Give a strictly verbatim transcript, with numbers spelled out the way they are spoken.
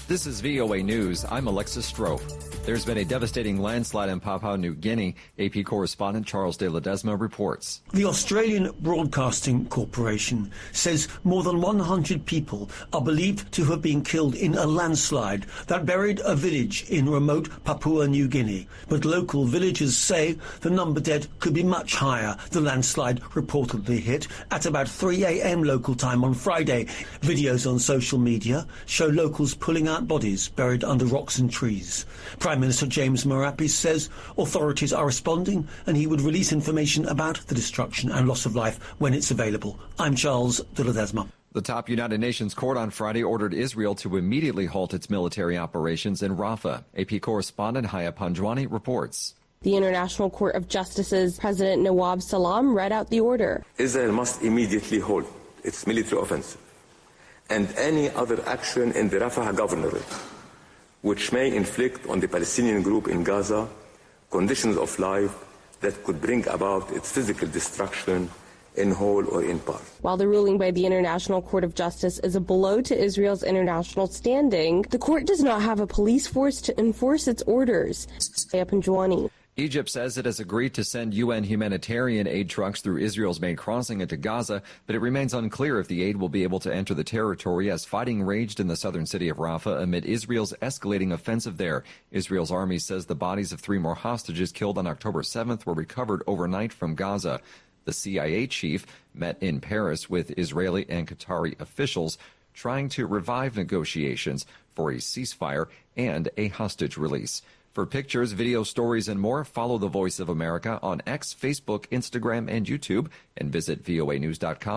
This is V O A News. I'm Alexis Strofe. There's been a devastating landslide in Papua New Guinea. A P correspondent Charles de Ledesma reports. The Australian Broadcasting Corporation says more than one hundred people are believed to have been killed in a landslide that buried a village in remote Papua New Guinea. But local villagers say the number dead could be much higher. The landslide reportedly hit at about three a m local time on Friday. Videos on social media show locals pulling out bodies buried under rocks and trees. Prime Minister James Marape says authorities are responding and he would release information about the destruction and loss of life when it's available. I'm Charles de Ledesma. The top United Nations court on Friday ordered Israel to immediately halt its military operations in Rafah. A P correspondent Haya Panjwani reports. The International Court of Justice's President Nawab Salam read out the order. Israel must immediately halt its military offensive and any other action in the Rafah governorate which may inflict on the Palestinian group in Gaza conditions of life that could bring about its physical destruction in whole or in part. While the ruling by the International Court of Justice is a blow to Israel's international standing, the court does not have a police force to enforce its orders. Egypt says it has agreed to send U N humanitarian aid trucks through Israel's main crossing into Gaza, but it remains unclear if the aid will be able to enter the territory as fighting raged in the southern city of Rafah amid Israel's escalating offensive there. Israel's army says the bodies of three more hostages killed on October seventh were recovered overnight from Gaza. The C I A chief met in Paris with Israeli and Qatari officials trying to revive negotiations for a ceasefire and a hostage release. For pictures, video stories, and more, follow The Voice of America on X, Facebook, Instagram, and YouTube, and visit V O A news dot com.